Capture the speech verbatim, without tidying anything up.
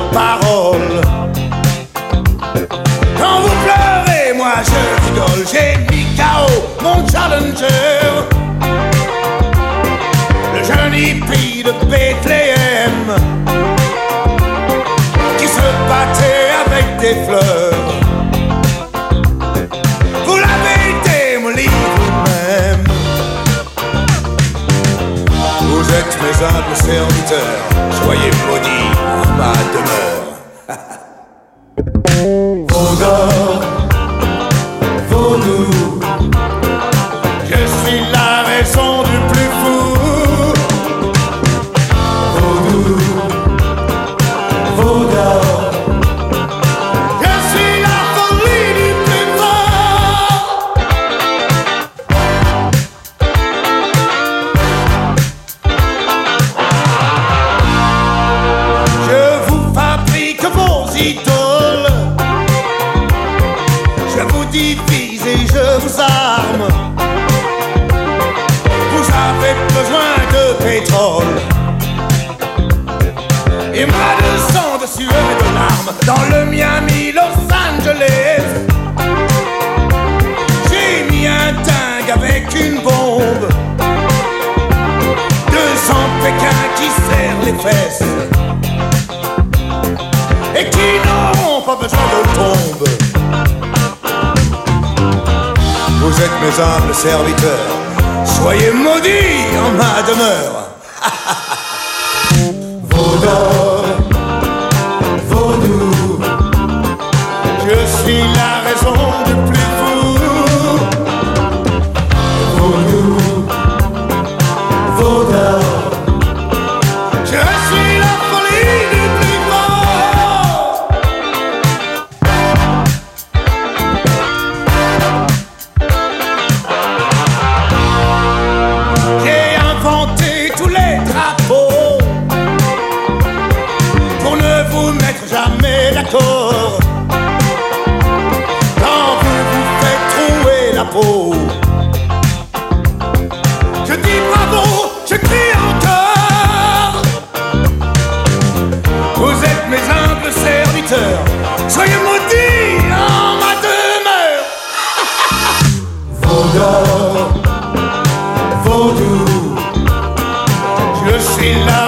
paroles. Quand vous pleurez, moi je rigole. J'ai mis K O mon challenger, le jeune hippie de Bethléem, qui se battait avec des fleurs. Vous l'avez été, me livre même. Vous êtes mes humbles serviteurs, soyez maudits en ma demeure. Vaudor, vaudou, je suis la raison du plus fou. Vaudou, vaudor, je suis la folie du plus fort. Je vous fabrique vos idoles, je vous divise et je vous arme. Vous avez besoin de pétrole et moi de sang, de sueur et de larmes. Dans le Miami, Los Angeles, j'ai mis un dingue avec une bombe, deux cents Pékin qui serrent les fesses et qui n'auront pas besoin de tombe. Vous êtes mes humbles serviteurs, soyez maudits en ma demeure. Vaudor, vaudou, je suis la raison du plus fou. Vaudou, vaudor, je suis la folie du plus fort. J'ai inventé tous les drapeaux pour ne vous mettre jamais d'accord. Quand vous vous faites trouer la peau, je dis bravo, je crie encore. Vous êtes mes humbles serviteurs, soyez maudits en ma demeure. Vaudor, vaudou, je suis là